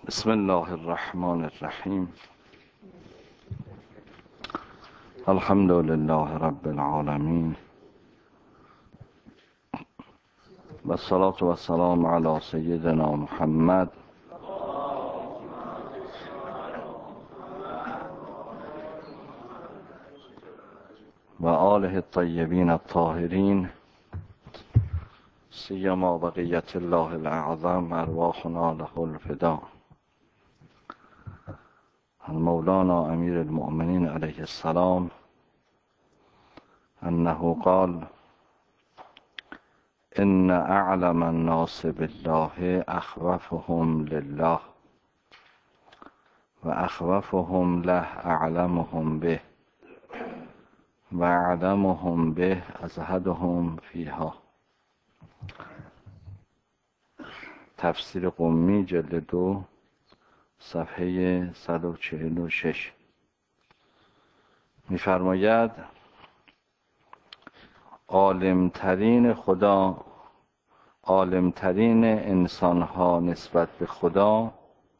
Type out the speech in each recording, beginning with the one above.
بسم الله الرحمن الرحیم. الحمد لله رب العالمین و الصلاة و السلام علی سیدنا محمد و آله الطیبین الطاهرین سیما بقیت الله الاعظم ارواحنا له الفدا. مولانا امیر المؤمنین علیه السلام انه قال ان اعلم الناس بالله اخوفهم لله و اخوفهم له اعلمهم به و اعلمهم به ازهدهم فیها. تفسیر قمی جلد 2 صفحه 146 می‌فرماید عالمترین خدا، عالمترین انسان‌ها نسبت به خدا،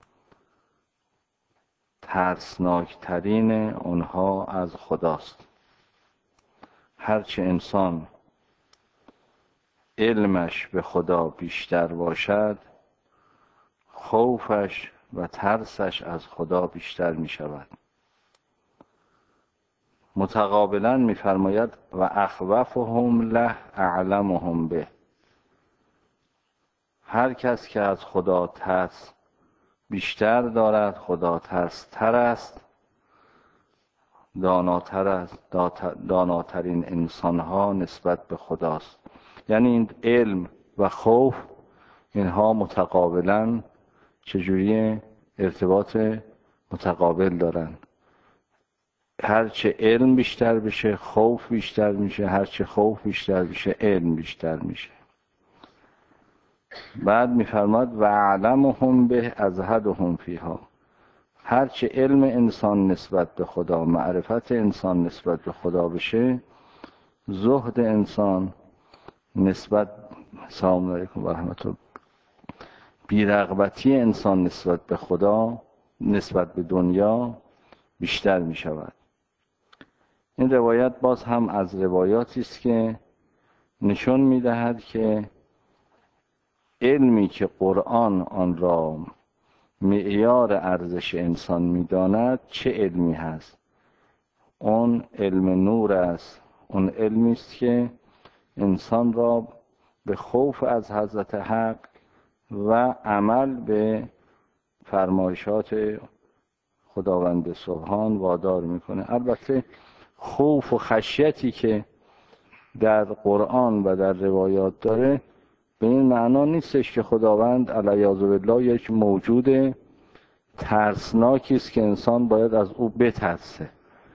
ترسناکترین اونها از خداست. هرچه انسان علمش به خدا بیشتر باشد، خوفش و ترسش از خدا بیشتر می شود. متقابلا می فرماید و اخوفهم له اعلمهم به. هر کس که از خدا ترس بیشتر دارد، خدا ترس تر است، داناتر است، داناترین انسانها نسبت به خداست. یعنی این علم و خوف اینها متقابلا چجوری ارتباط متقابل دارن. هرچه علم بیشتر بشه خوف بیشتر میشه، هرچه خوف بیشتر بشه علم بیشتر میشه. بعد میفرماد و اعلمهم به ازهدهم فیها. هرچه علم انسان نسبت به خدا، معرفت انسان نسبت به خدا بشه، زهد انسان نسبت سلام علیکم و رحمت الله، بی‌رغبتی انسان نسبت به خدا، نسبت به دنیا بیشتر می شود. این روایت باز هم از روایاتی است که نشون می دهد که علمی که قرآن آن را معیار ارزش انسان می داند چه علمی هست. اون علم نور است، اون علمی است که انسان را به خوف از حضرت حق و عمل به فرمایشات خداوند سبحان وادار میکنه. البته خوف و خشیتی که در قرآن و در روایات داره به این معنا نیستش که خداوند علیاذ بالله یک موجود ترسناکی است که انسان باید از او بترسه.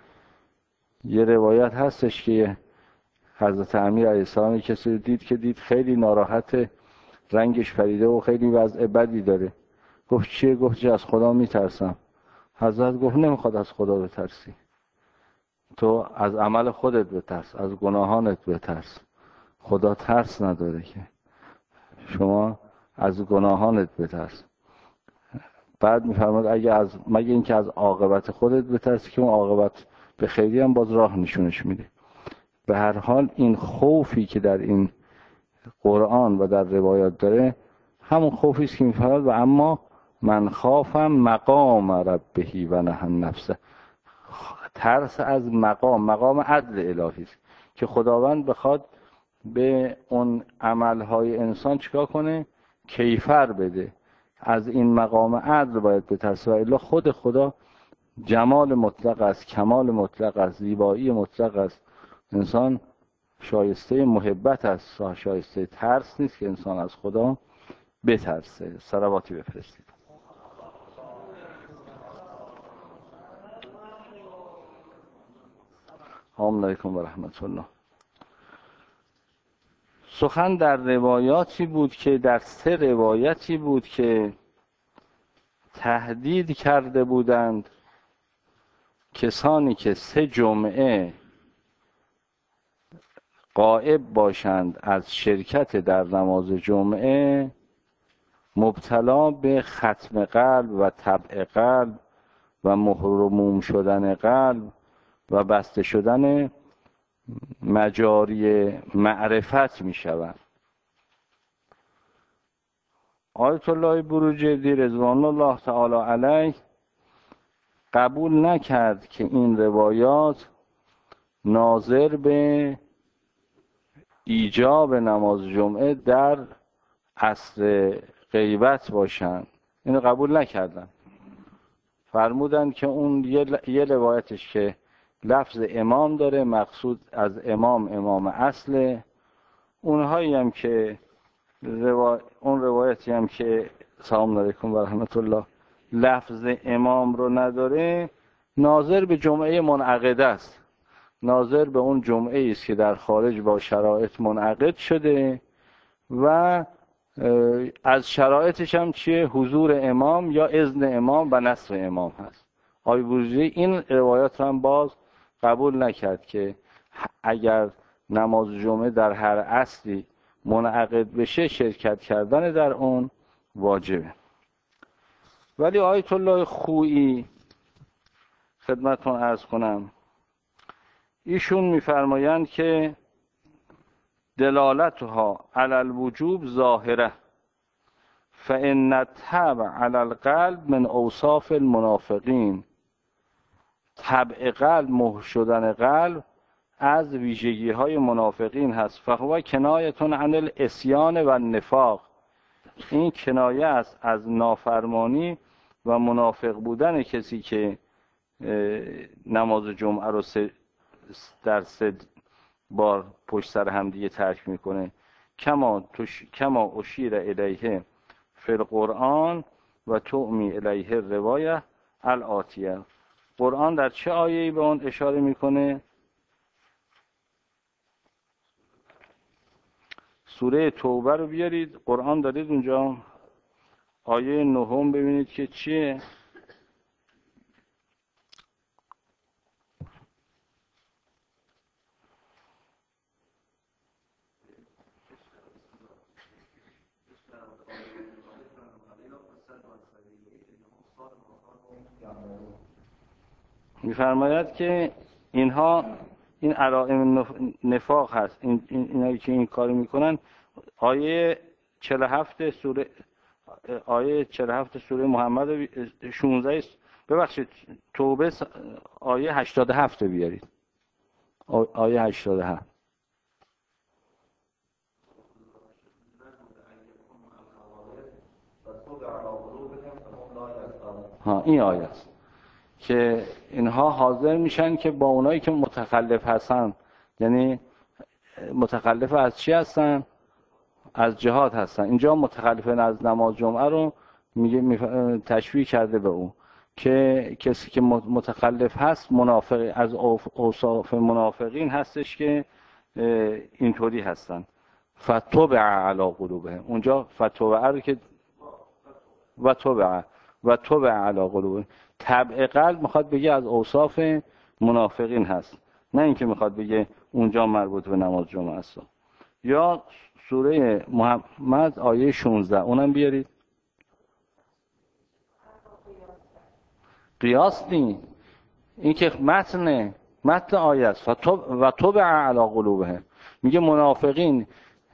یه روایت هستش که حضرت امیر علیه السلام کسی دید خیلی ناراحته، رنگش پریده و خیلی وضع بدی داره. گفت چیه؟ گفت چه از خدا میترسم. حضرت گفت نمیخواد از خدا بترسی، تو از عمل خودت بترس، از گناهانت بترس. خدا ترس نداره که، شما از گناهانت بترس. بعد میفرماد مگه اینکه از عاقبت خودت بترسی که اون عاقبت به خیری هم باز راه نشونش میده. به هر حال این خوفی که در این قرآن و در روایات داره همون خوفی است که میفرماد و اما من خافم مقام ربهی و نهى النفس. ترس از مقام عدل الهی است که خداوند بخواد به اون عملهای انسان چیکار کنه؟ کیفر بده. از این مقام عدل باید بترسه و الا خود خدا جمال مطلق است، کمال مطلق است، زیبایی مطلق است. انسان شایسته محبت است، شایسته ترس نیست که انسان از خدا بترسه. صلواتی بفرستید. سلام علیکم و رحمت الله. سخن در روایاتی بود که در 3 روایتی بود که تهدید کرده بودند کسانی که 3 جمعه غائب باشند از شرکت در نماز جمعه مبتلا به ختم قلب و طبع قلب و مهر و موم شدن قلب و بسته شدن مجاری معرفت می شود. آیت الله بروجردی رضوان الله تعالی علیه قبول نکرد که این روایات ناظر به ایجاب نماز جمعه در عصر غیبت باشند. اینو قبول نکردن. فرمودن که اون یه روایتش که لفظ امام داره، مقصود از امام اصل. اونهایی هم که اون روایتی هم که سلام علیکم و رحمت الله لفظ امام رو نداره، ناظر به جمعه منعقده است. ناظر به اون جمعه است که در خارج با شرایط منعقد شده و از شرایطش هم چیه؟ حضور امام یا اذن امام و نصر امام هست. آقای بروجردی این روایات رو هم باز قبول نکرد که اگر نماز جمعه در هر عصری منعقد بشه شرکت کردن در اون واجبه. ولی آیت الله خویی خدمتتون عرض کنم، ایشون میفرمایند که دلالتها علی الوجوب ظاهره فان الطبع علی القلب من اوصاف المنافقین. طبع قلب، مهر شدن قلب از ویژگی های منافقین هست. فهو کنایتون عن العصیان و النفاق. این کنایه است از نافرمانی و منافق بودن کسی که نماز جمعه رو در 3 بار پشت سر هم دیگه ترک میکنه. کما اشیر الیه فی القرآن و تعمی الیه الروایه الآتیه. قرآن در چه آیه‌ای به اون اشاره میکنه؟ سوره توبه رو بیارید، قرآن دارید اونجا، آیه 9 ببینید که چیه. میفرماید که اینها این علائم نفاق هست. اینایی که این کارو میکنن. آیه 47 سوره محمد 16 ببخشید توبه آیه 87 بیارید. آیه 87 این آیه است که اینها حاضر میشن که با اونایی که متخلف هستن، یعنی متخلف از چی هستن؟ از جهاد هستن. اینجا متخلف از نماز جمعه رو میگه تشبیه کرده به اون که کسی که متخلف هست منافق، از اوصاف منافقین هستش که اینطوری هستن. فتوبع علی قلوبهم. اونجا فتوبع رو که و توبع علی قلوبهم، طبع قلب میخواد بگه از اوصاف منافقین هست، نه اینکه میخواد بگه اونجا مربوط به نماز جمعه است. یا سوره محمد آیه 16 اونم بیارید. قیاس نی، این که متن آیه است. و توبع علی قلوبهم میگه منافقین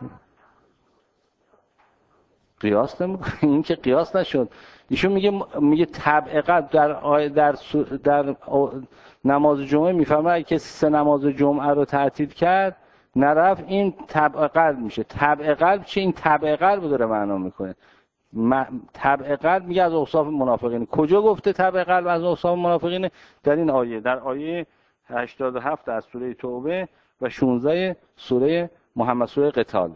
قیاس نمیکنه. این که قیاس نشد. ایشون میگه طبع قلب در نماز جمعه میفهمه اگه کسی 3 نماز جمعه رو تعطیل کرد نرفت، این طبع قلب میشه. طبع قلب چه؟ این طبع قلب داره معنا میکنه. طبع قلب میگه از اوصاف منافقین. کجا گفته طبع قلب از اوصاف منافقین؟ در این آیه، در آیه 87 از سوره توبه و 16 سوره محمد، سوره قتال.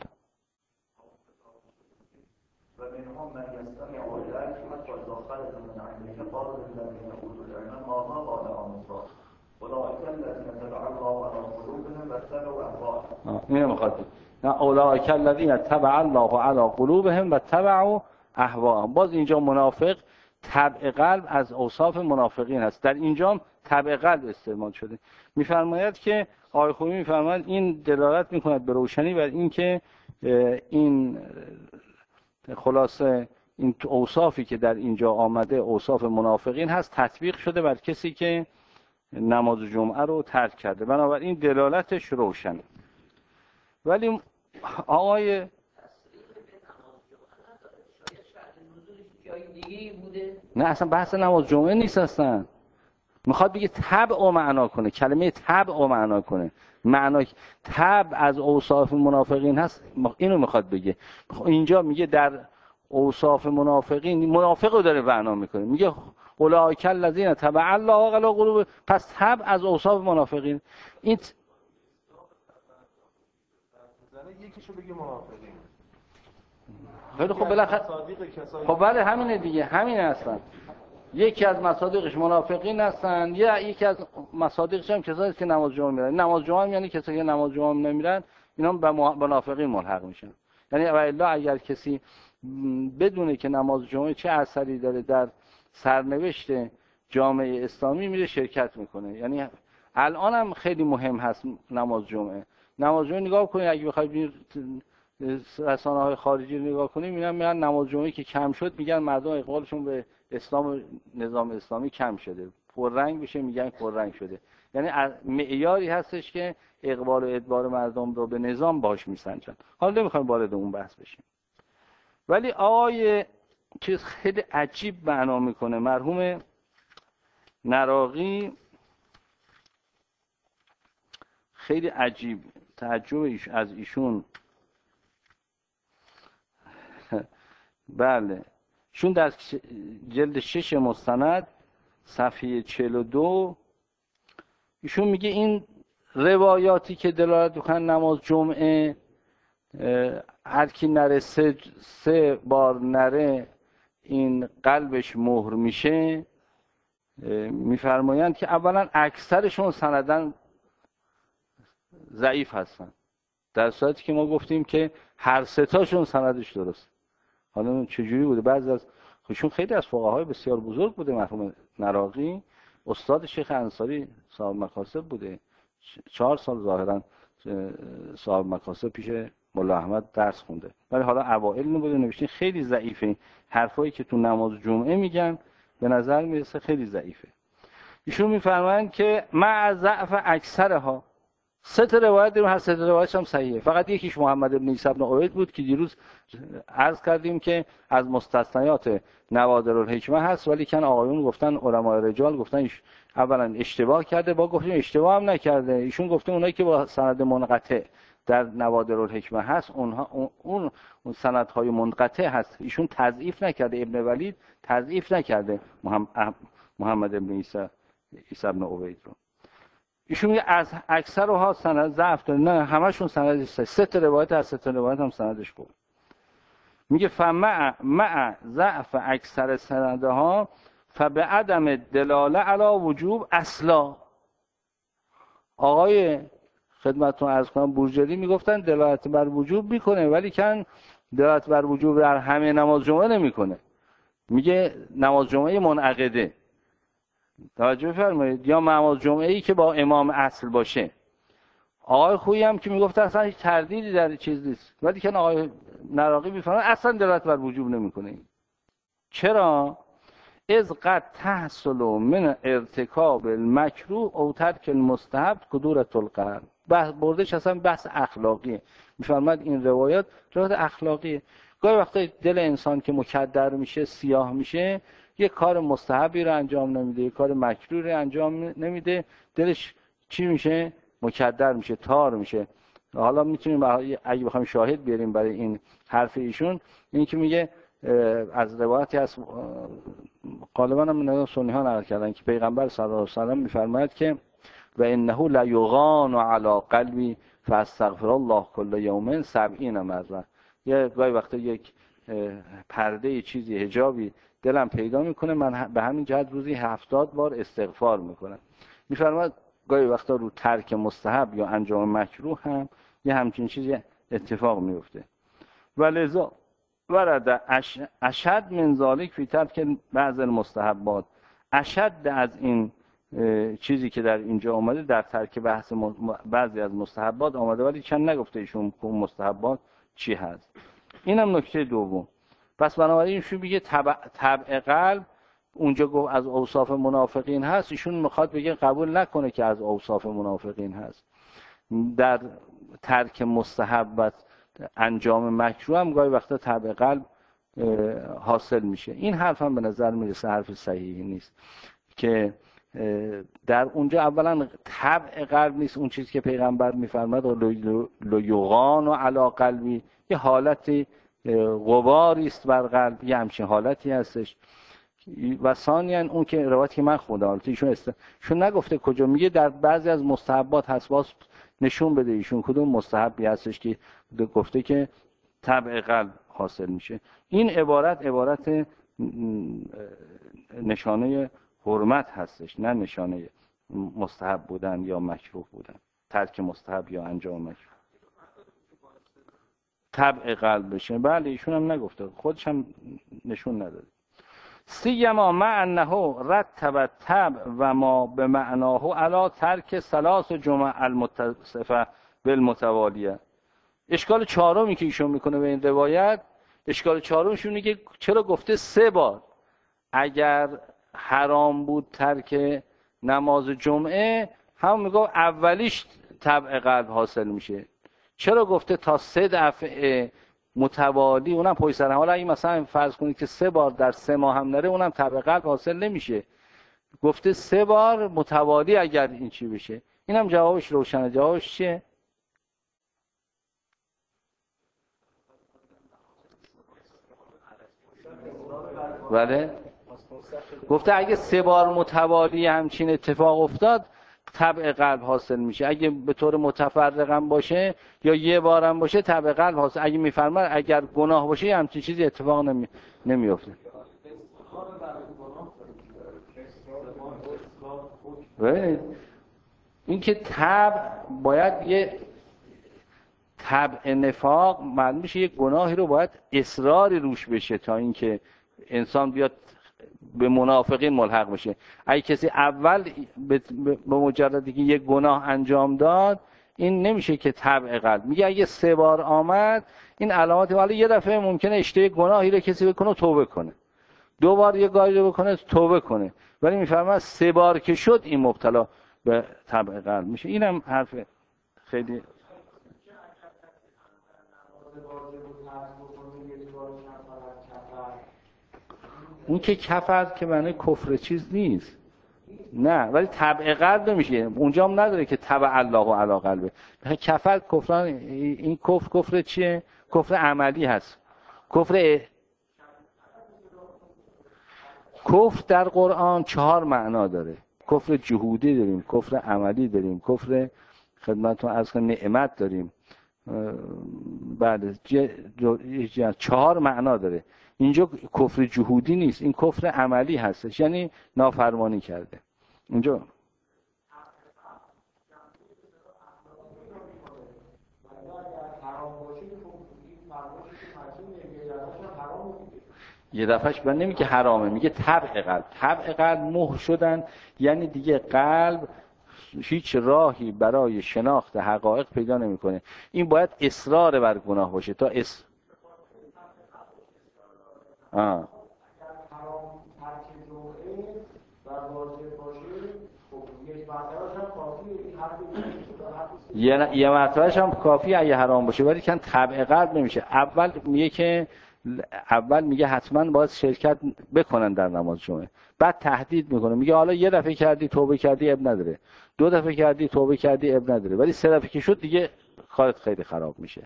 اینو میخواد. نه اولئک الذین تبع الله علی قلوبهم و تبعوا اهواءهم. باز اینجا منافق طبع قلب از اوصاف منافقین هست. در اینجا طبع قلب استعمال شده. میفرماید که آقای خویی میفرماید این دلالت میکند به روشنی بر این که این خلاصه این اوصافی که در اینجا آمده اوصاف منافقین هست، تطبیق شده بر کسی که نماز جمعه رو ترک کرده، بنابراین دلالتش روشنه. ولی آقای نه اصلا بحث نماز جمعه نیست، اصلا میخواد بگه تبع و معنا کنه، کلمه تبع و معنا کنه، معنا تبع از اوصاف منافقین هست، اینو میخواد بگه. اینجا میگه در اوصاف منافقین، منافق رو داره معنا میکنه، میگه اولئک الذین تبع الله علی قلوب، پس تبع از اوصاف منافقین. این یکیشو بگه منافقین. خیلی خب بالاخره خب بله همینه دیگه، همینه اصلا. یکی از مصادیقش منافقین هستن، یکی از مصادیقش هم کسایی که نماز جمعه میرن. نماز جمعه یعنی کسایی که نماز جمعه نمیرن اینا به منافقین ملحق میشن. یعنی الا اگر کسی بدونه که نماز جمعه چه اثری داره در سرنوشت جامعه اسلامی، میره شرکت میکنه. یعنی الان هم خیلی مهم هست نماز جمعه. نماز جمعه نگاه کنید، اگه بخواید رسانه‌های خارجی رو نگاه کنید، میگن نماز جمعه که کم شد، میگن مردم اقبالشون به اسلام و نظام اسلامی کم شده، پررنگ بشه میگن پررنگ شده. یعنی معیاری هستش که اقبال و ادبار مردم رو به نظام باش میسنجن. حالا نمیخوایم وارد اون بحث بشیم. ولی آقای چیز خیلی عجیب معنا میکنه مرحوم نراقی، خیلی عجیب، تعجب از ایشون. بله ایشون در جلد 6 مستند صفحه 42 ایشون میگه این روایاتی که دلالت میکنن نماز جمعه هر کی نره سه بار نره این قلبش مهر میشه، میفرمایند که اولا اکثرشون سندن ضعیف هستن، در صورتی که ما گفتیم که هر سه تاشون سندش درست. حالا چجوری بوده؟ بعضی از خودشون خیلی از فقهای بسیار بزرگ بوده مرحوم نراقی، استاد شیخ انصاری صاحب مکاسب بوده، 4 سال ظاهرا صاحب مکاسب پیش مولا احمد درس خونده، ولی حالا اوائل نبوده، نوشتین خیلی ضعیفه. حرفایی که تو نماز جمعه میگن به نظر میرسه خیلی ضعیفه. ایشون میفرمایند که مع ضعف اکثرها، 3 تا روایت داریم، هر 3 تا روایتش هم صحیحه، فقط یکیش محمد بن عیسی بن عبید بود که دیروز عرض کردیم که از مستثنیات نوادر الحکمه هست، ولی کن آقایون گفتن، علماء رجال گفتن اولا اشتباه کرده، با گفتیم اشتباه هم نکرده. ایشون گفته اونایی که با سند منقطع در نوادر الحکمه هست اونها اون سندهای منقطع هست، ایشون تضعیف نکرده، ابن ولید تضعیف نکرده محمد بن عیسی بن عبید رو. ایشون میگه از اکثرها سند ضعف داره، نه همشون سندش 3 تا روایت، از 3 تا روایت هم سندش خوب. میگه مع ضعف اکثر سندها فبعدم دلاله علی وجوب اصلا. آقای خدمتتون عرض کنم بورجلی میگفتن دلالت بر وجوب میکنه، ولی کن دلالت بر وجوب در همه نماز جمعه نمیکنه. میگه نماز جمعه منعقده، توجه فرمایید، یا نماز جمعه ای که با امام اصل باشه. آقای خویی هم که میگفت اصلا هیچ تردیدی در چیز نیست، ولی که آقای نراقی میفرماید اصلا دلالت بر وجوب نمیکنه. چرا؟ از قد تحصل من ارتکاب المکروه او ترک المستحب کدورت القلب. بردش اصلا بحث اخلاقیه. میفرماید این روایات اخلاقیه. گاهی وقتا دل انسان که مکدر میشه، سیاه میشه، یه کار مستحبی رو انجام نمیده، یه کار مکروه رو انجام نمیده، دلش چی میشه؟ مکدر میشه، تار میشه. حالا میتونیم اگه بخوایم شاهد بیاریم برای این حرف ایشون، این که میگه از روایتی از غالبا هم سنی ها نقل کردن که پیغمبر صلی الله علیه و سلم میفرماید که و انه لا یغان علی قلبی فاستغفر الله کل یوم 70 مره. یه گاهی وقتا یک پرده چیزی حجابی دلم پیدا میکنه، من به همین جهت روزی 70 بار استغفار میکنم. میفرماید گاهی وقتا رو ترک مستحب یا انجام مکروه هم یه همچین چیزی اتفاق میفته. ولذا ورد اشد من ذالک فی ترک بعض المستحبات، اشد از این چیزی که در اینجا آمده در ترک بعضی از مستحبات آمده، ولی چند نگفته ایشون که مستحبات چی هست. اینم نکته دوم. پس بنابراین ایشون میگه طبع قلب اونجا گفت از اوصاف منافقین هست، ایشون میخواد بگه قبول نکنه که از اوصاف منافقین هست. در ترک مستحب و انجام مکروه هم گاهی وقتا طبع قلب حاصل میشه. این حرف هم به نظر میرسه حرف صحیحی نیست که در اونجا اولا طبع قلب نیست اون چیزی که پیغمبر میفرماد لیغان و علی قلبی، یه حالتی غباری است بر قلب، یه همچین حالتی هستش. و ثانیاً اون که روایتی که من خوندم البته ایشون نگفته کجا، میگه در بعضی از مستحبات هست، باز نشون بده ایشون کدوم مستحبی هستش که گفته که طبع قلب حاصل میشه. این عبارت نشانه حرمت هستش، نه نشانه مستحب بودن یا مکروه بودن، ترک مستحب یا انجام مکروه. طبع قلب بشه، بله ایشون هم نگفته، خودش هم نشون نداده. سیما مع انه رتب الطبع و ما به معناه علی ترک ثلاث جمع المتصفه بالمتوالیه. اشکال چهارمی که ایشون میکنه به این روایت، اشکال چهارمش اینه که چرا گفته 3 بار؟ اگر حرام بود ترک نماز جمعه، هم میگه اولیش طبع قلب حاصل میشه، چرا گفته تا 3 دفعه متوالی، اونم پشت سر هم؟ حالا اگه مثلا فرض کنید که 3 بار در 3 ماه هم نره، اونم طبع قلب حاصل نمیشه. گفته 3 بار متوالی اگر این چی بشه. اینم جوابش روشنه. جوابش چیه؟ بله گفته اگه 3 بار متوالی همچین اتفاق افتاد طبع قلب حاصل میشه. اگه به طور متفرقم باشه یا یه بارم باشه طبع قلب حاصل. اگه میفرماد اگر گناه باشه همچین چیزی اتفاق نمیفته. این که طبع باید یه طبع نفاق معلوم میشه، یه گناهی رو باید اصراری روش بشه تا اینکه انسان بیاد به منافقین ملحق بشه. اگه کسی اول به مجردی که یک گناه انجام داد، این نمیشه که طبع قلب. میگه اگه 3 بار آمد این علامات، ولی یه دفعه ممکنه اشتباه گناهی رو کسی بکنه توبه کنه، 2 بار یه کاری رو بکنه توبه کنه، ولی میفهمه 3 بار که شد این مبتلا به طبع قلب میشه. اینم حرف خیلی اون که کفر که معنی کفر چیز نیست، نه، ولی طبع قلب نمیشه. اونجا هم نداره که طبع الله و علی قلبه. کفر کفران، این کفر چیه؟ کفر عملی هست. کفر در قرآن 4 معنا داره. کفر جهودی داریم، کفر عملی داریم، کفر خدمتتون عرض کنم نعمت داریم. بعد 4 معنا داره. اینجا کفر جهودی نیست، این کفر عملی هستش، یعنی نافرمانی کرده. اینجا یه دفعهش من نمیگه حرامه، میگه طبع قلب. طبع قلب مهر شدن، یعنی دیگه قلب هیچ راهی برای شناخت حقایق پیدا نمیکنه. این باید اصرار بر گناه باشه تا یه مرتبهش هم کافی اگه حرام باشه، ولی کن طبع قلب نمیشه. اول میگه حتما باید شرکت بکنن در نماز جمعه، بعد تهدید میکنه، میگه حالا یه دفعه کردی توبه کردی اب نداره، 2 دفعه کردی توبه کردی اب نداره، ولی 3 دفعه که شد دیگه کارت خیلی خراب میشه.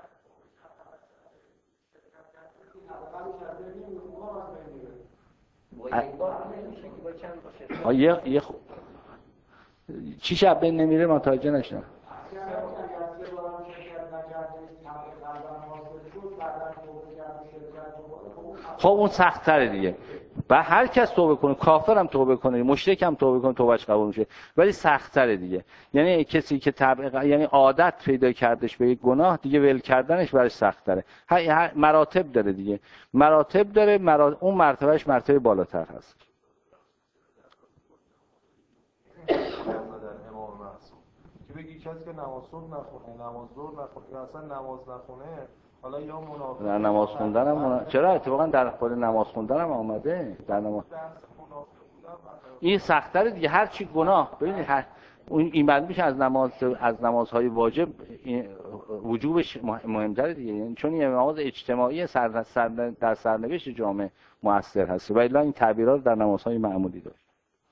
چی شب بین نمیره متوجه نشدم. خب اون سخت تره دیگه. و هر کس توبه کنه، کافر هم توبه کنه، مشرک هم توبه کنه، توبهش قبول میشه، ولی سخت تره دیگه. یعنی کسی که یعنی عادت پیدا کردش به یک گناه، دیگه ول کردنش برای سخت تره. مراتب داره دیگه، مراتب داره. اون مرتبهش مرتبه بالاتر هست. که بگی کسی که نماز صبح نخونه، نماز ظهر نخونه یا اصلا نماز نخونه، حالا یا منافقه در نماز خوندن هم چرا اتفاقا در خود نماز خوندن هم آمده در نماز این سخت‌تره دیگه. هر چی گناه ببینید این بعد میشه از نمازهای واجب وجوبش مهمتره دیگه، یعنی چون این نماز اجتماعی در سرنوشت جامعه مؤثر هست و الا این تعبیرات در نمازهای معمولی داشت.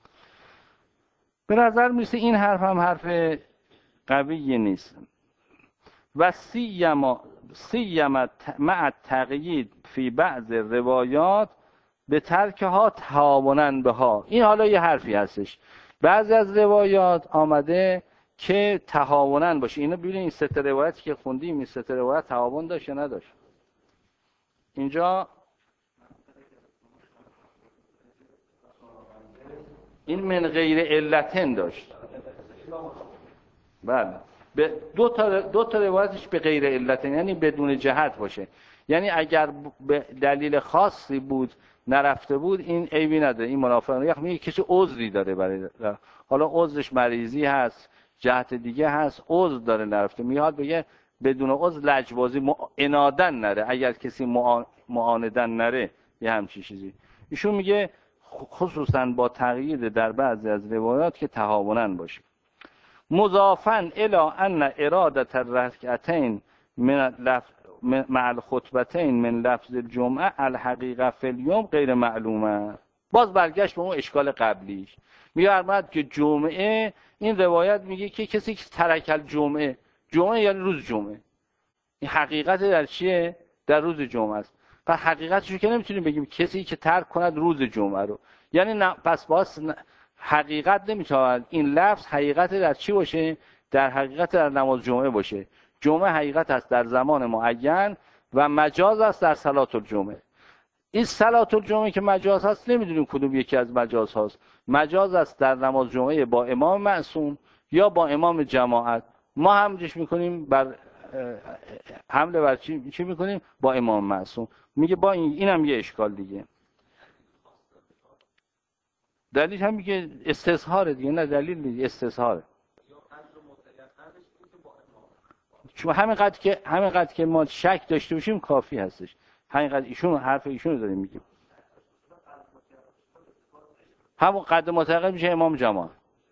به نظر میسه این حرف هم حرف قوی نیست و سیما مع التقیید فی بعض روایات به ترکها تهاونا بها. این حالا یه حرفی هستش، بعضی از روایات آمده که تهاونا باشه. اینو ببینید این سه روایتی که خوندیم این سه روایت تهاون داشت یا نداشت؟ اینجا این من غیر علتن داشت. بله به دو تا روایتش به غیر علتن، یعنی بدون جهت باشه، یعنی اگر به دلیل خاصی بود نرفته بود این عیبی نداره. این منافق میگه کسی عذری داره برای حالا عذرش مریضی هست، جهت دیگه هست، عذر داره نرفته، میاد بگه بدون عذر لجبازی عنادن نره، اگر کسی معاندن نره یه همچین چیزی. ایشون میگه خصوصا با تغییر در بعضی از روایات که تهاونا باشه. مضافا الی ان اراده الرکعتین من مع الخطبتین من لفظ الجمعه الحقیقه فی اليوم غیر معلومه. باز برگشت به اون اشکال قبلیش، می‌فرماد که جمعه این روایت میگه که کسی که ترک الجمعه، جمعه یعنی روز جمعه، این حقیقت در چیه؟ در روز جمعه است. پس حقیقتشو که نمیتونیم بگیم کسی که ترک کند روز جمعه رو، یعنی پس باز حقیقت نمیتواند این لفظ حقیقت در چی باشه؟ در حقیقت در نماز جمعه باشه. جمعه حقیقت است در زمان معین و مجاز است در صلات الجمعه. این صلات الجمعه که مجاز هست نمیدونیم کدوم یکی از مجاز هاست. مجاز است در نماز جمعه با امام معصوم یا با امام جماعت. ما همش میکنیم بر حمله بر چی میکنیم؟ با امام معصوم. میگه با اینم یه اشکال دیگه. دلیل هم میگه استظهار دیگه، نه دلیل دیگه، استظهار. چون همینقدر که ما شک داشته باشیم کافی هستش. همینقدر ایشون حرف ایشون رو داریم میگیم. همون قد متعقب میشه امام جماعت.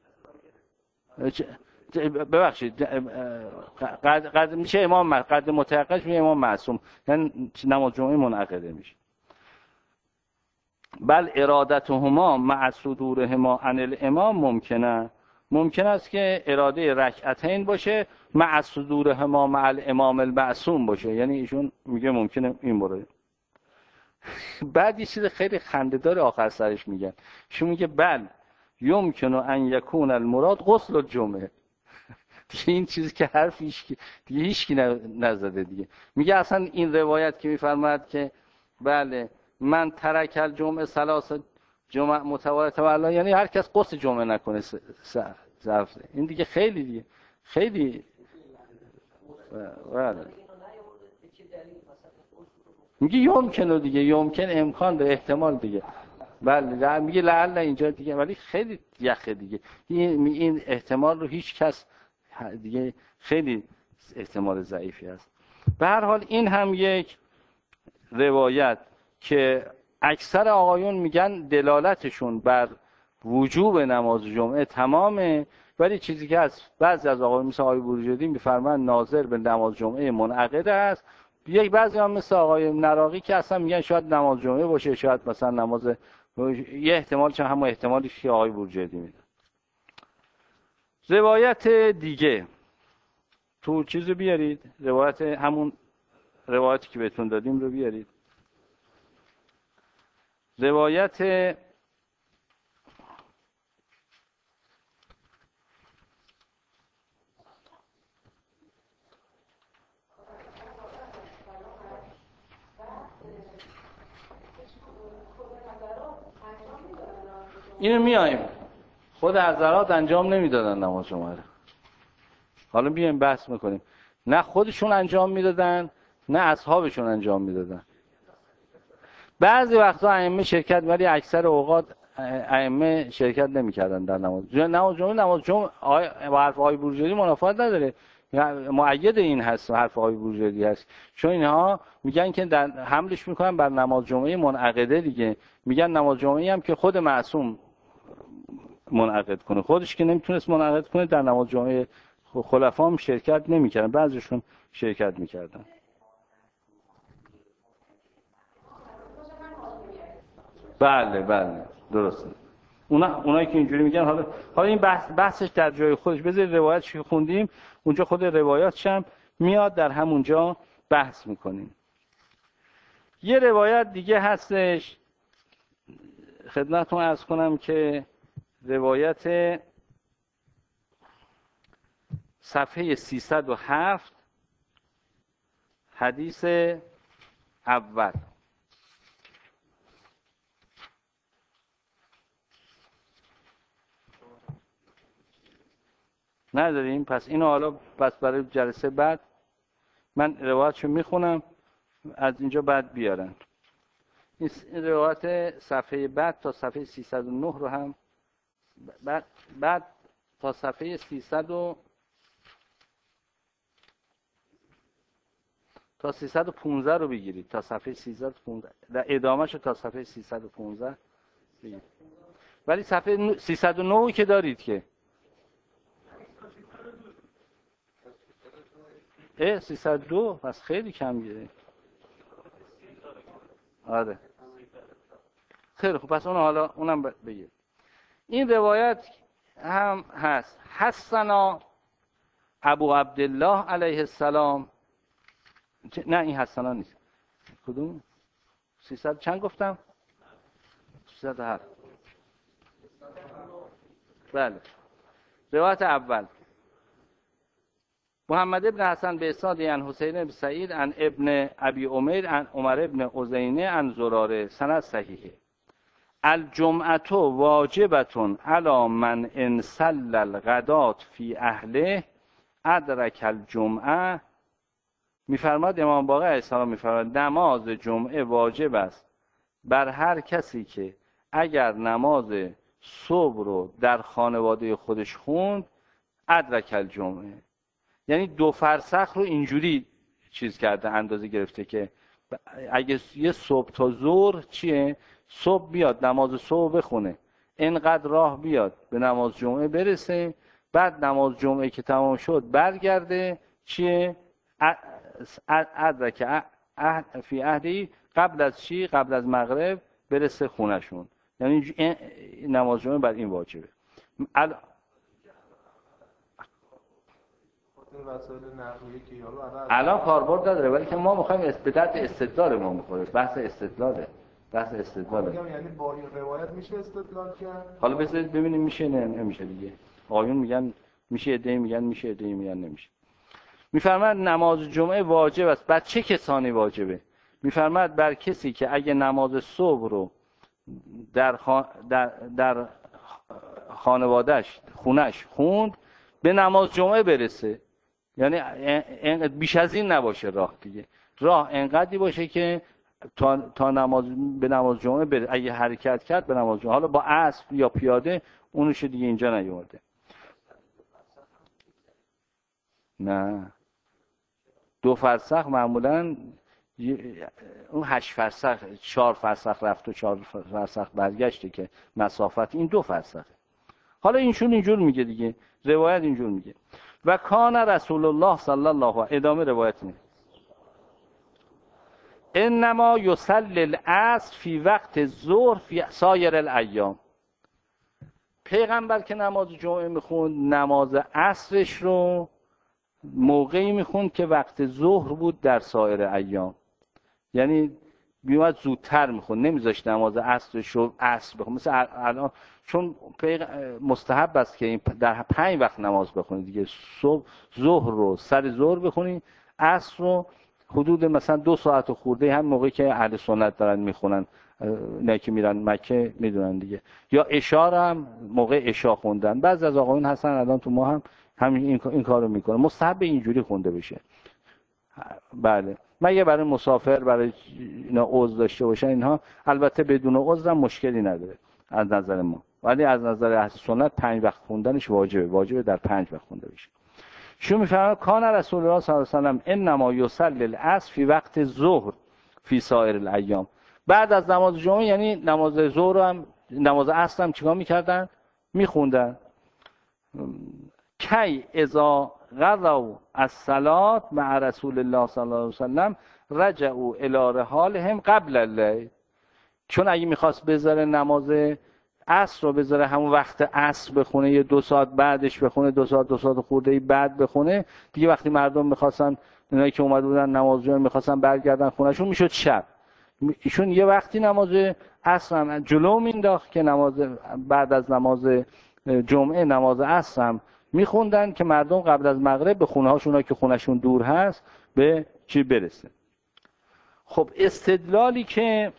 ببخشید قد میشه امام، قد متعقب میشه امام معصوم، یعنی نماز جمعه منعقده میشه. بل ارادتهما مع صدورهما عن الامام ممکن است که اراده رکعتین باشه مع صدورهما مع الامام المعصوم باشه، یعنی ایشون میگه ممکنه این مورد. بعد یه چیز خیلی خنده‌دار آخر سرش میگن، ایشون میگه بل یمکن ان یکون المراد غسل الجمعه. دیگه این چیزی که حرفش دیگه هیچکی نزده دیگه. میگه اصلا این روایت که میفرماد که بله من ترک الجمعه ثلاث جمعه متواتر والله، یعنی هر کس غسل جمعه نکنه ظرف. این دیگه خیلی بله. میگه یمکنه دیگه، یمکن امکان داره، احتمال دیگه. بله میگه لعل اینجا دیگه، ولی خیلی یخه دیگه. این احتمال رو هیچ کس دیگه، خیلی احتمال ضعیفی است. به هر حال این هم یک روایت که اکثر آقایون میگن دلالتشون بر وجوب نماز جمعه تمامه، ولی چیزی که از بعضی از آقایون مثل آقای بروجردی میفرمان ناظر به نماز جمعه منعقد است. یک بعضی هم مثل آقای نراقی که اصلا میگن شاید نماز جمعه باشه، شاید مثلا نماز، یه احتمال چه همون احتمالی که آقای بروجردی میده. روایت دیگه تو چیزو بیارید، روایت همون روایتی که بهتون دادیم رو بیارید. روایت اینو میایم خود حضرات انجام نمیدادن نماز جمعه رو. حالا بیایم بحث میکنیم. نه خودشون انجام میدادن نه اصحابشون انجام میدادن. بعضی وقتا ائمه شرکت، ولی اکثر اوقات ائمه شرکت نمیکردن در نماز جمعه. نماز جمعه با حرف آقای بروجردی منافات نداره مؤید این هست حرف آقای بروجردی هست، چون اینها میگن که در حملش میکنن بر نماز جمعه منعقده دیگه، میگن نماز جمعه هم که خود معصوم منعقد کنه، خودش که نمیتونست منعقد کنه در نماز جمعه خلفا هم شرکت نمیکردن، بعضیشون شرکت میکردن. بله درسته. اونایی که اینجوری میگن، حالا این بحثش در جای خودش، بذارید روایتش که خوندیم اونجا خود روایاتش هم میاد در همونجا بحث میکنیم. یه روایت دیگه هستش خدمتتون عرض کنم که روایت صفحه 307 حدیث اول. نداریم؟ پس اینو حالا برای جلسه بعد من روایتشو میخونم، از اینجا بعد بیارن. این روایت صفحه بعد تا صفحه 309 رو هم بعد تا صفحه 315 رو بگیرید، تا صفحه 315 در ادامهش تا صفحه 315 بگیرید. ولی صفحه 309 که دارید که 302 پس خیلی کم گیره. آره خیلی خوب، پس اونم بگیر. این روایت هم هست حسنا ابو عبدالله علیه السلام. نه این حسنا نیست. کدوم؟ 300 چند گفتم؟ 307. بله. روایت اول محمد ابن حسن به اسناد عن حسین بن سعید عن ابن ابی عمر عن عمر ابن عزینه عن زراره، سند صحیحه. الجمعه واجبه علی من انسل الغدات فی اهله ادرک الجمعه. میفرماد امام باقر علیه السلام میفرماد نماز جمعه واجب است بر هر کسی که اگر نماز صبح رو در خانواده خودش خوند ادرک الجمعه، یعنی 2 فرسخ رو اینجوری چیز کرده، اندازه گرفته که اگه یه صبح تا ظهر چیه، صبح بیاد نماز صبح بخونه، اینقدر راه بیاد به نماز جمعه برسه، بعد نماز جمعه که تمام شد برگرده چیه، ادرک فی عهدی قبل از چی، قبل از مغرب برسه خونهشون. یعنی نماز جمعه بر این واجبه. الان کاربرد داره، ولی که ما میخوایم به درد استدلال ما میخوره، بحث استدلاله. یعنی با این روایت میشه استدلال کرد؟ حالا بذارید ببینیم میشه نه نمیشه دیگه. آقایون میگن میشه، عده‌ای میگن میشه، عده‌ای میگن نمیشه. میفرماد نماز جمعه واجب است. بر چه کسانی واجبه؟ میفرماد بر کسی که اگه نماز صبح رو در خانواده‌اش خونش خوند به نماز جمعه برسه، یعنی بیش از این نباشه راه دیگه، راه انقدری باشه که تا به نماز جمعه بره. اگه حرکت کرد به نماز جمعه، حالا با اسب یا پیاده اونش دیگه اینجا نیومده. نه 2 فرسخ معمولا، اون 8 فرسخ 4 فرسخ رفت و 4 فرسخ برگشته که مسافت، این 2 فرسخه. حالا اینجور میگه دیگه، روایت اینجور میگه. و کان رسول الله صلی الله علیه، ادامه روایت میگه انما یصلی العصر فی وقت الظهر فی سایر الایام. پیغمبر که نماز جمعه میخوند نماز عصرش رو موقعی میخوند که وقت ظهر بود در سایر ایام، یعنی بیومد زودتر میخوند، نمیذاشت نماز عصرش رو عصر بخوند. مثل الان چون مستحب است که در 5 وقت نماز بخونید دیگه، صبح ظهر رو سر ظهر بخونید، عصر رو حدود مثلا 2 ساعت و خورده، هم موقعی که اهل سنت دارن میخونن، نه که میرن مکه میدونن دیگه، یا عشاء هم موقع عشاء خوندن. بعضی از آقایون هستن الان تو ما هم این کارو میکنه، مستحب اینجوری خونده بشه. بله مگه برای مسافر، برای اینا عذر داشته باشن اینها، البته بدون عذر هم مشکلی نداره از نظر ما، ولی از نظر اهل سنت 5 وقت خوندنش واجبه در 5 وقت خونده بشه. شو میفرماید کان رسول الله صلی الله علیه و سلم انما یصلی العصر فی وقت ظهر فی سایر الایام. بعد از نماز جمعه یعنی نماز ظهر هم نماز عصر هم چیکار میکردن؟ میخوندن. کی اذا غزوا الصلاه مع رسول الله صلی الله علیه و سلم رجعوا الی رحالهم قبل الليل. چون اگه میخواست بذاره نماز عصر رو بذاره همون وقت عصر بخونه، یه 2 ساعت بعدش بخونه، 2 ساعت خورده بعد بخونه، دیگه وقتی مردم میخواستن، اونایی که اومده بودن نماز جمعه میخواستن برگردن خونهشون، میشد شب. ایشون یه وقتی نماز عصر هم جلو مینداخت که نماز بعد از نماز جمعه نماز عصر هم میخوندن که مردم قبل از مغرب به خونه هاشون که خونهشون دور هست به چی برسه. خب استدلالی که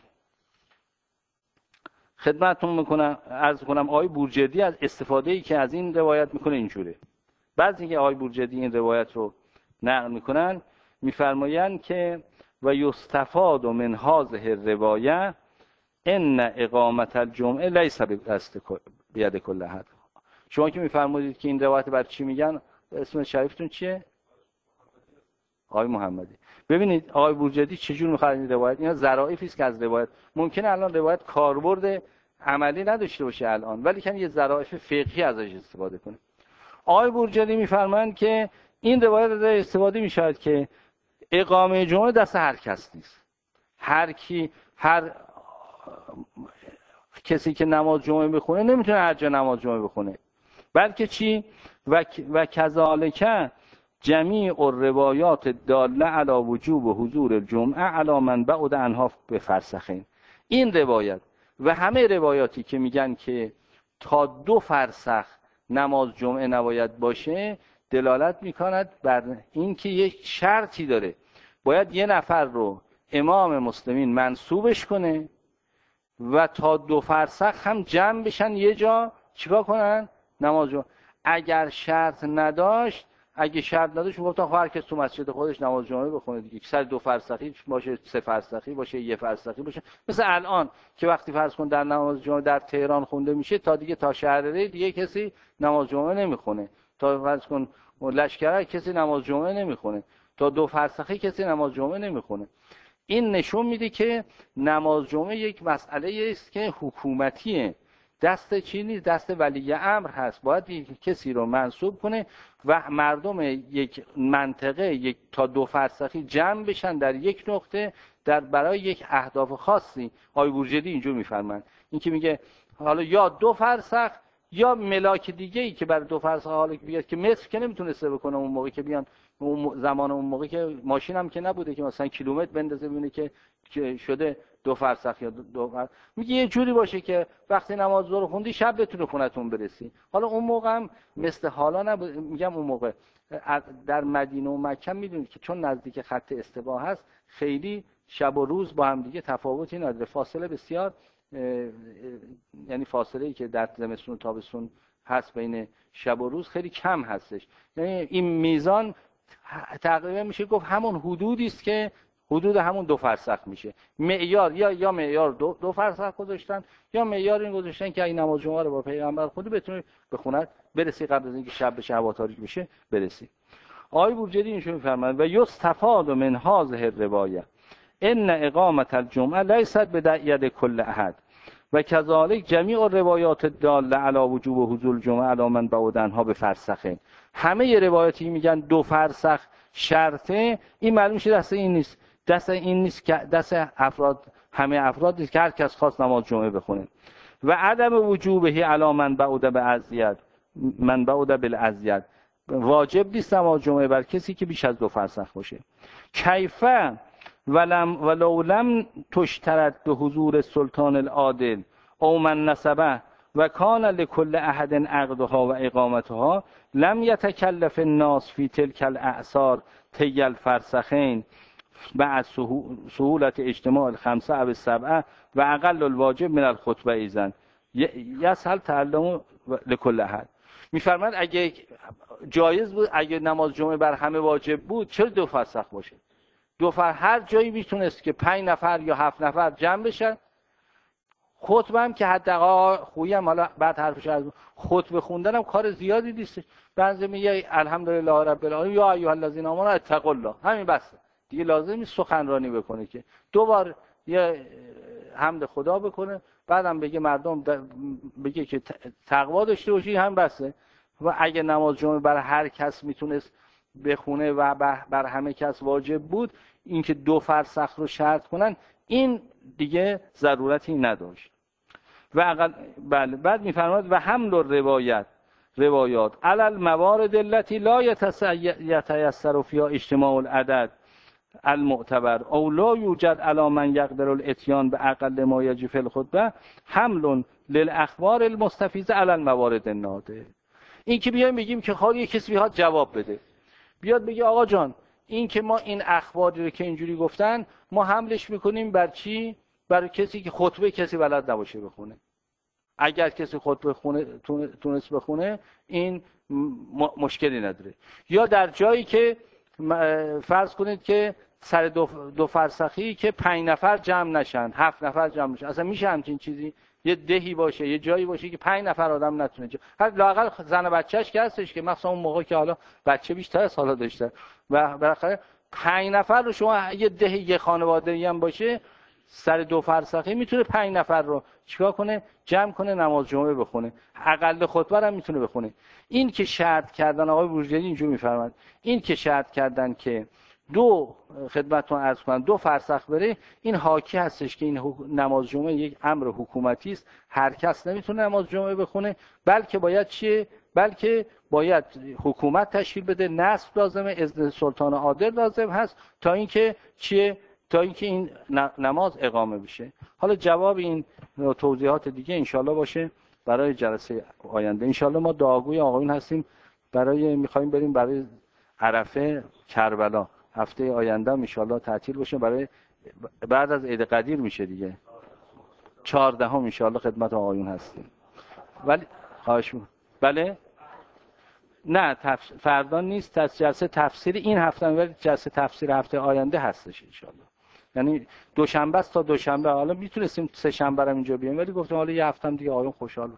خدمتتون میکنم عرض کنم آقای بورجردی از استفاده‌ای که از این روایت میکنه اینجوره. بعضی که آقای بورجردی این روایت رو نقل میکنن میفرمایند که و یستفاد من هذه الروایه ان اقامت الجمعه لیس بید کل احد. شما که میفرمایید که این روایت بر چی میگن، اسم شریفتون چیه؟ آقای محمدی. ببینید آقای بورجردی چجور میخواد این روایت، اینا ظرافی است که از روایت ممکنه الان روایت کاربرد عملی نداشته باشه الان، ولی کن یه ظرافت فقهی ازش استفاده کنه. آقای بورجردی میفرمایند که این روایت از استفاده میشه که اقامه جمعه دست هر کس نیست. هر کسی که نماز جمعه بخونه نمیتونه هر جا نماز جمعه بخونه، بلکه چی و کذالک جمیع الروایات داله علی وجوب حضور الجمعه علی من بعد عنها بفرسخین. این روایت و همه روایاتی که میگن که تا 2 فرسخ نماز جمعه نباید باشه دلالت میکند بر این که یک شرطی داره، باید یه نفر رو امام مسلمین منصوبش کنه و تا 2 فرسخ هم جمع بشن یه جا چیکار کنن نماز جمعه. اگر شرط نداشت میگفتن هر کس تو مسجد خودش نماز جمعه بخونه دیگه، سر 2 فرسخی باشه، 3 فرسخی باشه، 1 فرسخی باشه. مثل الان که وقتی فرض کن در نماز جمعه در تهران خونده میشه تا شهرره دیگه کسی نماز جمعه نمیخونه، تا فرض کن لشکره کسی نماز جمعه نمیخونه، تا 2 فرسخی کسی نماز جمعه نمیخونه. این نشون میده که نماز جمعه یک مسئله است که حکومتیه، دست چی نیست، دست ولی امر هست. باید یک کسی رو منصوب کنه و مردم یک منطقه تا 2 فرسخی جمع بشن در یک نقطه برای یک اهداف خاصی. آقای بورجردی اینجور میفرمایند، این که میگه حالا یا 2 فرسخ یا ملاک دیگه ای که برای 2 فرسخ حالا بیاد که متر که نمیتونسته بکنه اون موقعی که بیان، اون موقعی که ماشین هم که نبوده که مثلا کیلومتر بندازه ببینه که شده 2 فرسخ یا 2 فرسخ. میگه یه جوری باشه که وقتی نماز ظهر خوندی شب بتونه خونتون برسی. حالا اون موقع هم مثل حالا نبود، میگم اون موقع در مدینه و مکه میدونید که چون نزدیک خط استوا هست خیلی شب و روز با هم دیگه تفاوتی نداره، فاصله بسیار، یعنی فاصله‌ای که در زمستون و تابستون هست بین شب و روز خیلی کم هستش. یعنی این میزان تقریبا میشه گفت همون حدودی است که حدود همون 2 فرسخ میشه. معیار یا معیار 2 فرسخ گذاشتن یا معیار این گذاشتن که این نماز جمعه رو با پیغمبر خودی بتونه بخونه برسی قبل از اینکه شب بشه هوا تاریک بشه برسی. آقای بورجردی اینشون میفرمایند و یستفاد من هذه الروایه ان اقامت الجمعه لیست بدعید کل احد و کذالک جمیع الروایات الداله علی وجوب حضور الجمعه علی من بعد عنها بفرسخین. همه روایاتی میگن 2 فرسخ شرطه، این معلوم میشه دست این نیست که دست همه افراد نیست که هر کس خواست نماز جمعه بخونه. و عدم وجوبه علی من بعد بالازید، واجب نیست نماز جمعه بر کسی که بیش از 2 فرسخ باشه. کیفه ولو لم تشترط به حضور سلطان العادل او من نسبه و کان لكل احد عقدها و اقامتها لم يتكلف الناس في تلك الاعصار طی الفرسخین مع سهولت اجتماع الخمسه او السبعه و اقل الواجب من الخطبه ایزن یسهل تعلم لكل احد. میفرماید اگه جایز بود، اگه نماز جمعه بر همه واجب بود، چرا 2 فرسخ باشه؟ 2 هر جایی میتونست که 5 نفر یا 7 نفر جمع بشن، خطبه هم که حداقل خویی هم حالا بعد حرفش از خطبه خوندن هم کار زیادی نیست. بعضی میگه الحمدلله رب العالمین یا ایها الذین آمنوا اتقوا الله، همین بسه دیگه، لازم نیست سخنرانی بکنه که دوبار یه حمد خدا بکنه بعدم بگه مردم بگه که تقوا داشته باشی، هم بسه. و اگه نماز جمعه برای هر کس میتونست بخونه و بر همه کس واجب بود، اینکه 2 فرسخ رو شرط کنن این دیگه ضرورتی نداشت. و بله بعد میفرماید و حمل روایات علی الموارد التي لا يتيسر فيها اجتماع العدد المعتبر او لا يوجد على من يقدر الاتيان باقل ما يجب في الخطبه حمل للاخبار المستفیضه علی الموارد النادر. این که بیایم بگیم که خواهد یه کسی بیاد جواب بده، بیاد بگه آقا جان این که ما این اخباری رو که اینجوری گفتن ما حملش میکنیم بر چی؟ برای کسی که خطبه کسی بلد نباشه بخونه. اگر کسی خطبه تونست بخونه این مشکلی نداره. یا در جایی که فرض کنید که سر 2 فرسخی که 5 نفر جمع نشن، 7 نفر جمع نشن، اصلا میشه همچین چیزی؟ یه دهی باشه، یه جایی باشه که 5 نفر آدم نتونه هر لااقل زن و بچه‌اش که هستش که مثلا اون موقع که حالا بچه بیشتر از حالا داشته و بالاخره 5 نفر رو شما یه دهی یه خانواده‌ای هم باشه سر 2 فرسخی میتونه 5 نفر رو چیکار کنه؟ جمع کنه نماز جمعه بخونه، اقل خطبه هم میتونه بخونه. این که شرط کردن آقای بروجردی اینجوری میفرماد، این که شرط کردن که 2 خدمتتون عرض کنم 2 فرسخ بره، این حاکی هستش که این نماز جمعه یک امر حکومتی است، هر کس نمیتونه نماز جمعه بخونه، بلکه باید چیه؟ بلکه باید حکومت تشکیل بده، نصب لازمه، اذن سلطان عادل لازم هست تا اینکه چیه؟ تا اینکه این نماز اقامه بشه. حالا جواب این توضیحات دیگه انشالله باشه برای جلسه آینده. انشالله ما دعاگوی آقایون هستیم میخوایم بریم برای عرفه کربلا. هفته آینده انشالله تعطیل باشه، برای بعد از عید قدیر میشه دیگه، 14 انشالله خدمت آقایون هستیم. ولی خواهش بله نه فردا نیست، جلسه تفسیر این هفته، ولی جلسه تفسیر هفته آینده هستش انشالله. یعنی دوشنبه است تا دوشنبه. حالا میتونستیم 3 شنبه هم اینجا بیایم ولی گفتم حالا یه هفته هم دیگه آقایون خوشحال